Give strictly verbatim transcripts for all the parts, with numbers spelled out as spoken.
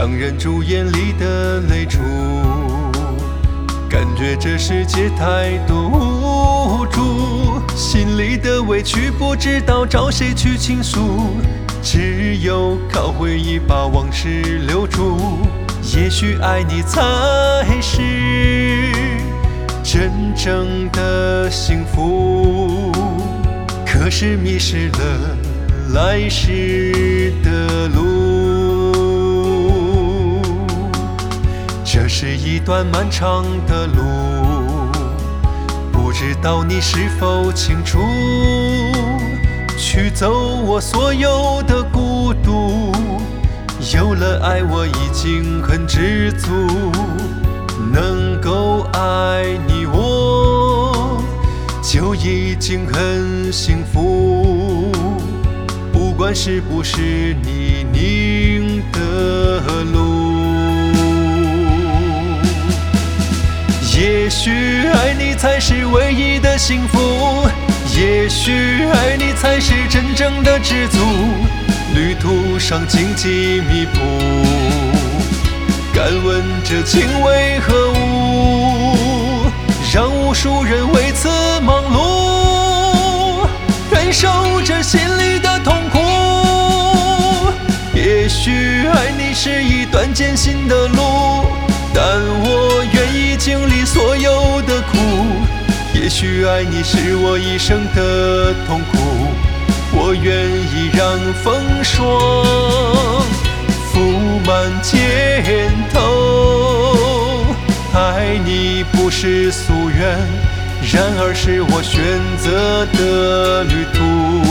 强忍住眼里的泪珠，感觉这世界太多无助，心里的委屈不知道找谁去倾诉，只有靠回忆把往事留住。也许爱你才是真正的幸福，可是迷失了来时的路。这是一段漫长的路，不知道你是否清楚，驱走我所有的孤独。有了爱我已经很知足，能够爱你我就已经很幸福，不管是不是泥泞的路。也许爱你才是唯一的幸福，也许爱你才是真正的知足。旅途上荆棘密布，敢问这情为何物？让无数人为此忙碌，忍受着心里的痛苦。也许爱你是一段艰辛的路，但我愿意经历所有的苦。也许爱你是我一生的痛苦，我愿意让风霜覆满肩头。爱你不是夙愿，然而是我选择的旅途。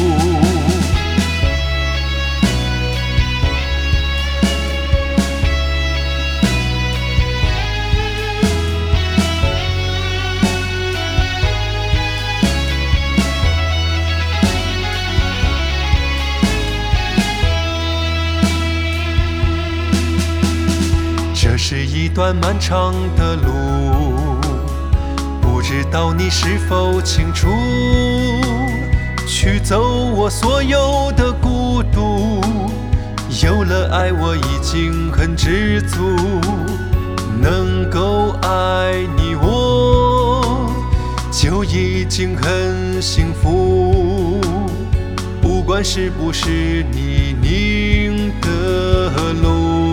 这是一段漫长的路，不知道你是否清楚，驱走我所有的孤独。有了爱我已经很知足，能够爱你我就已经很幸福，不管是不是泥泞的路。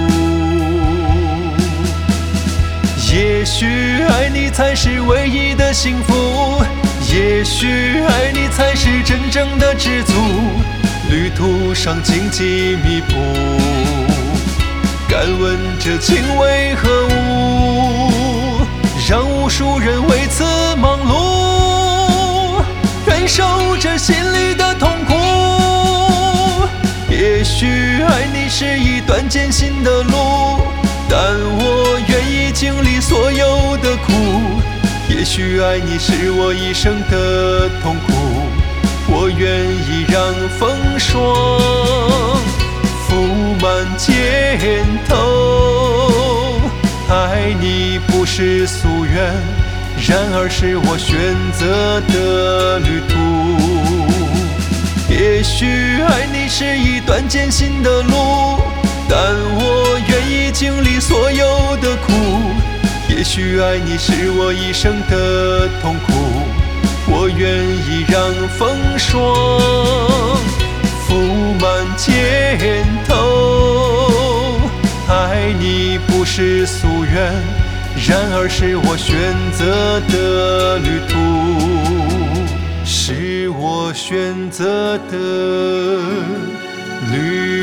也许爱你才是唯一的幸福，也许爱你才是真正的知足。旅途上荆棘密布，敢问这情为何物？让无数人为此忙碌，忍受着心里的痛苦。也许爱你是一段艰辛的路，但我愿意经历所有的苦。也许爱你是我一生的痛苦，我愿意让风霜覆满肩头。爱你不是夙愿，然而是我选择的旅途。也许爱你是一段艰辛的路，但我愿意经历所有的苦。也许爱你是我一生的痛苦，我愿意让风霜覆满肩头。爱你不是夙愿，然而是我选择的旅途，是我选择的旅途。